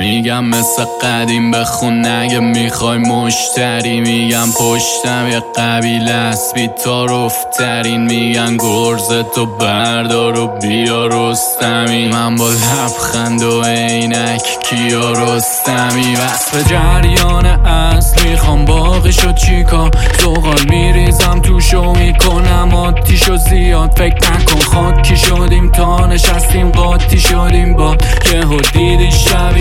میگم مثل قدیم بخون اگه میخوای مشتری. میگم پشتم یه قبیله است بی‌تارفترین. میگن گرزتو بردار و بیا رستمی. من با لبخند و عینک کیا رستمی. وصف جریان اصل میخوام باقیشو چیکار. زغال میریزم توشو میکنم آتیشو زیاد. فکر نکن خاکی شدیم تا نشستیم قاطی شدیم با یهو دیدی شبیه